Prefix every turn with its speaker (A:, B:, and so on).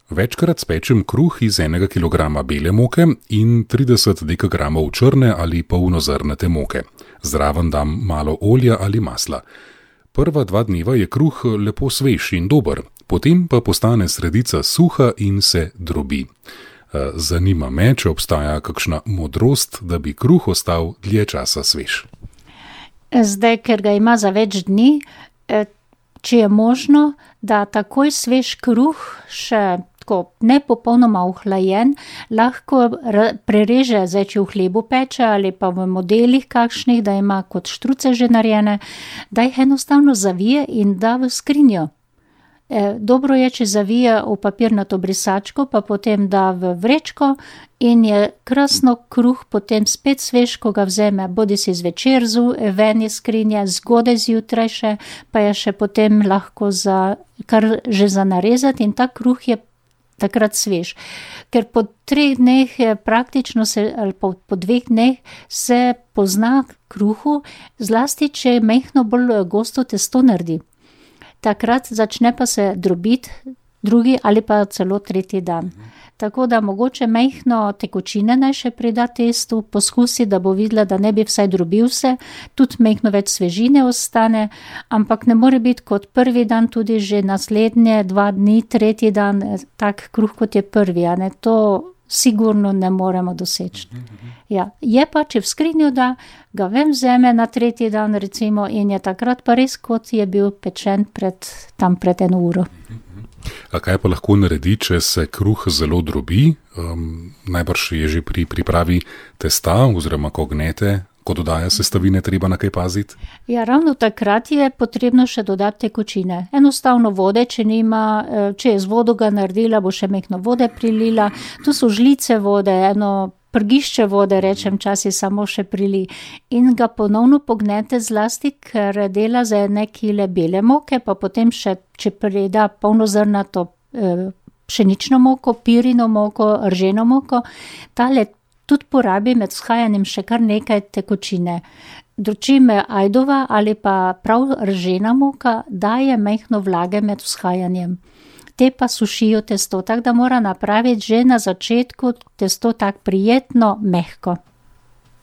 A: Večkrat spečem kruh iz 1 kilograma bele moke in 30 dekagramov črne ali polnozrnate moke. Zraven dam malo olja ali masla. Prva 2 dneva je kruh lepo svež in dober, potem pa postane sredica suha in se drobi. Zanima me, če obstaja kakšna modrost, da bi kruh ostal dlje časa svež.
B: Zdaj, ker ga ima za več dni, če je možno, da takoj svež kruh, še tako ne popolnoma ohlajen, lahko prereže, zdaj če v hlebu peče ali pa v modelih kakšnih, da ima kot štruce že narejene, da jih enostavno zavije in da v skrinjo. Dobro je, če zavije v papirnato brisačko, pa potem da v vrečko in je krasno kruh potem spet svež, ko ga vzeme, bodisi zvečer ven iz skrinje, zgodaj zjutraj še, pa je še potem lahko kar že za narezati in ta kruh je takrat svež. Ker po 3 dneh praktično ali po 2 dneh se pozna kruhu, zlasti če majhno bolj gosto testo naredi. Takrat začne pa se drobiti 2. ali pa celo 3. dan. Tako da mogoče majhno tekočine naj še prida testu, poskusi, da bo videla, da ne bi vsaj drobil se, tudi majhno več svežine ostane, ampak ne more biti kot 1. dan tudi že naslednje 2 dni, 3. dan, tak kruh kot je 1. a ne, to sigurno ne moremo doseči. Ja, je pa, če v skrinjo da, ga ven vzeme na 3. dan recimo in je takrat pa res, kot je bil pečen pred 1 uro.
A: A kaj pa lahko naredi, če se kruh zelo drobi? Najbrž je že pri pripravi testa oziroma ko gnete, ko dodaja sestavine, treba na kaj paziti? Ja,
B: ravno takrat je potrebno še dodati tekočine. Enostavno vode, če je z vodo ga naredila, bo še majhno vode prilila. Tu so žlice vode, eno prgišče vode, rečem časi, samo še prili. In ga ponovno pognete zlasti, ker dela za 1 kile bele moke, pa potem še, če prida polnozrnato pšenično moko, pirino moko, rženo moko, tale tudi porabi med vzhajanjem še kar nekaj tekočine. Dočim ajdova ali pa prav ržena moka daje majhno vlage med vzhajanjem. Te pa sušijo testo, tako da mora napraviti že na začetku testo tako prijetno mehko.